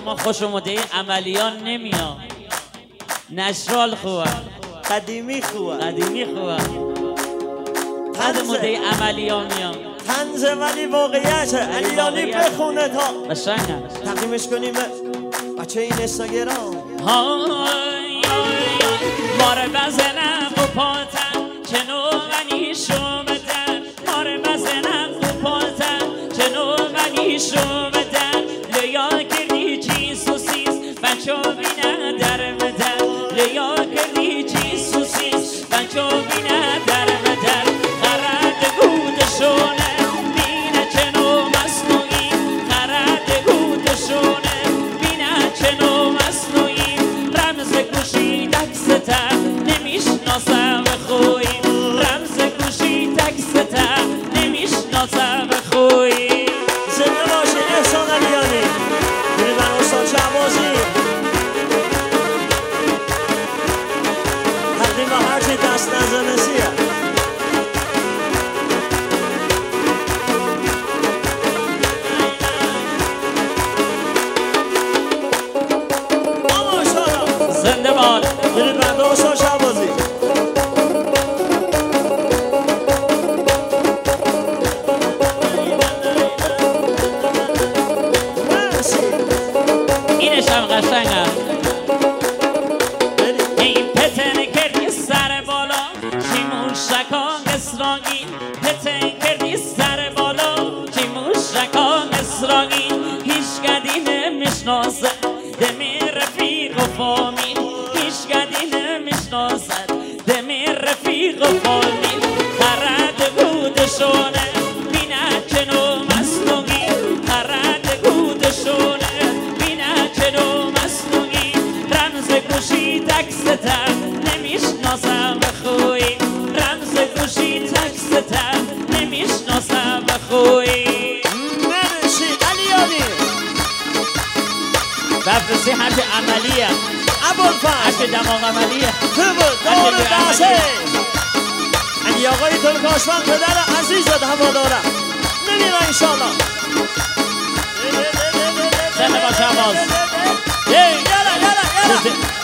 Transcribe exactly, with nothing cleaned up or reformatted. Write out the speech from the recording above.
ما خوش اومده عملیان نمیاد. نشرال خوبه، قدیمی خوبه، قدیمی خوبه. بعد مده عملیان میام طنز ولی واقعیته. علیانی بخونه تا بشنگه تقدیمش کنیم بچه این اینستاگرام. ماره بزنم و پاتن چنو غنی شومدن، ماره بزنم و پاتن چنو غنی شومدن. لیا کردی چی سوسیس بچه بینه در مدن، لیا کردی چی سوسیس بچه بینه در مدن. خرد گودشونه بینه چنو مصنوعی، خرد گودشونه بینه چنو مصنوعی. رمز گوشی دکسته نمیشناسم خوی، رمز گوشی دکسته نمیشناسم خوی. زنده باشه احسان علیانی. میره من استاد شعبازی تقدیم به هرچی دست نزنسیه. زنده باد میره بنده استاد شعبازی. اینش هم قشنگه. این پتن کردی سر بالا چی موشکان اسرائیل، پتن کردی سر بالا چی موشکان اسرائیل. هیچ گدی نمیشناسه دمی رفیق و فامیل، هیچ گدی نمیشناسه دمی رفیق و فامیل. خرد گودشونه بینه چنو مصنوعی، خرد گودشونه بینه چنو مصنوعی. رمز گوشی دکسته نمیشناسم خوی، رمز گوشی دکسته نمیشناسم خوی. مرسی علیانی. بفرستی هرچه عملیه، ابوالفضل هرچه دماغ عملیه. خوب دور بحثه علی آقای ترکاشوان پدر عزیز هواداره نمیره انشالله. زنده باشه عباس. یالا یالا یالا